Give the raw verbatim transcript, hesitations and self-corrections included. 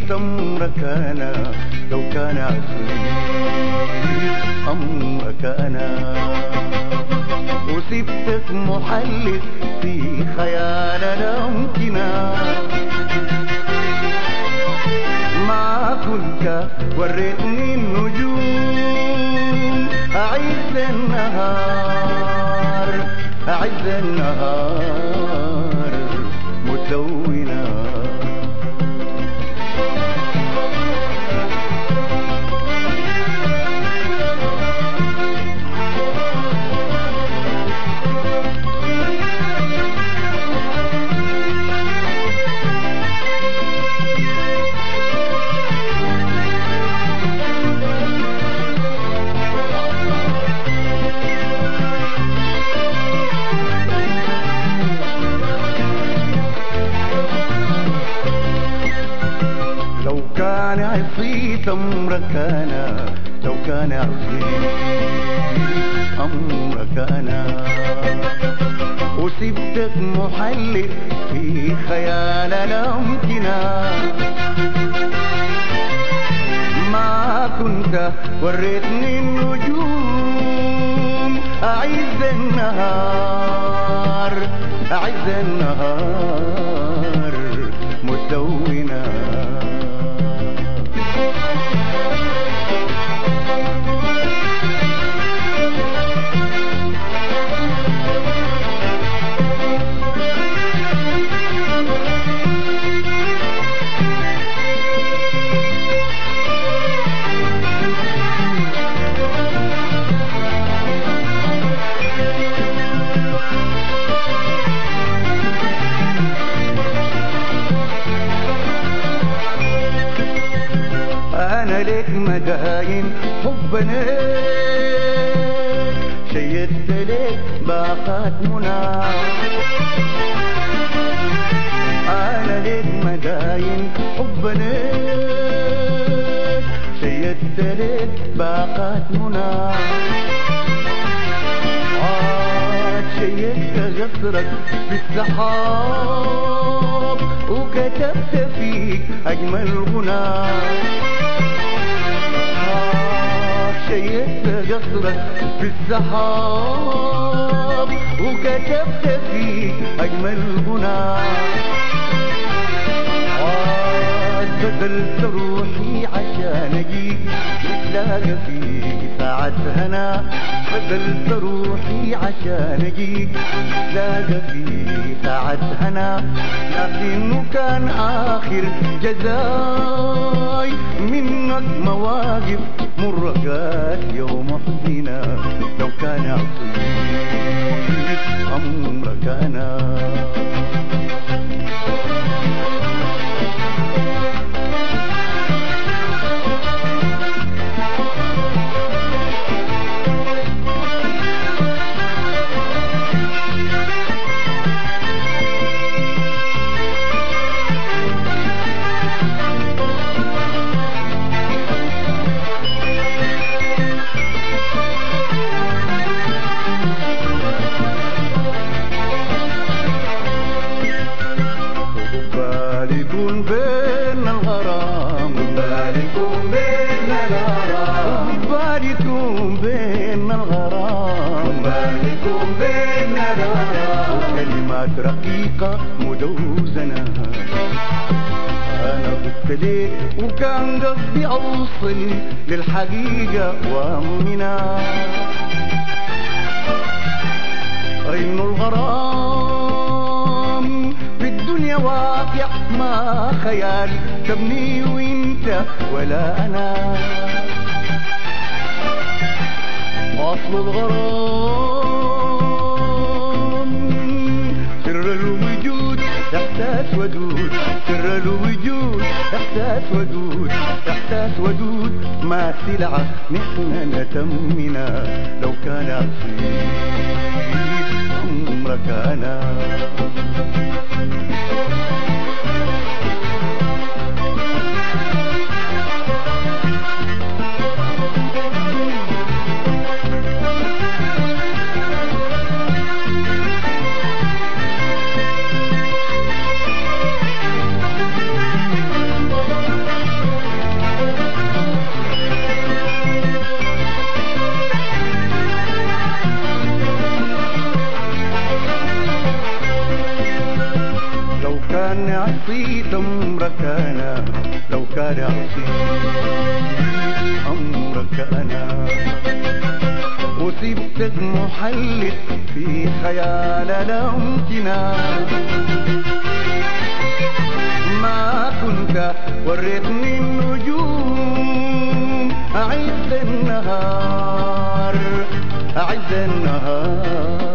أمرك أنا لو كان عصيت أمرك أنا وسبتك محلق في خيال الأمكنة ما كنت وريتني النجوم أعز النهار أعز النهار متلونة كان عصيت أمرك أنا لو كان عصيت أمرك أنا وسبتك محلق في خيال الأمكنة ما كنت وريتني النجوم أعز النهار أعز النهار متلونة أنا لك مداين حبنا شيدت لك باقات منى أنا لك مداين حبنا شيدت لك باقات منى عاد شيدت قصرك في السحاب وكتبت فيك أجمل غنى شيدت قصرك في السحاب وكتبت فيه أجمل غنى عاد بذلت روحي عشان أجيك نتلاقى فيك ساعة هنا بذلت روحي عشان أجيك نتلاقى فيك ساعة هنا لكنه كان آخر جزاي منك مواقف مرقات يوم حزنا لو كان عصيت أمرك أنا بالكون بين الغرام بالكون بين الغرام بالكون بين الغرام بالكون بين الغرام كلمات رقيقة مدوزنة أنا قلت ليك وكان قصدي أوصل للحقيقة وأمنا إنه الغرام في الدنيا واقع ما خيال تبني وانت ولا أنا أصل الغرام سر الوجود إحساس ودود سر الوجود إحساس ودود إحساس ودود ما سلعة نحن نتمنا لو كان عصيت أمرك أنا كان عصيت أمرك أنا، لو كان عصيت أمرك أنا، وسبتك محلق في خيال الامتنان. ما كنت وريتني النجوم أعز النهار، أعز النهار.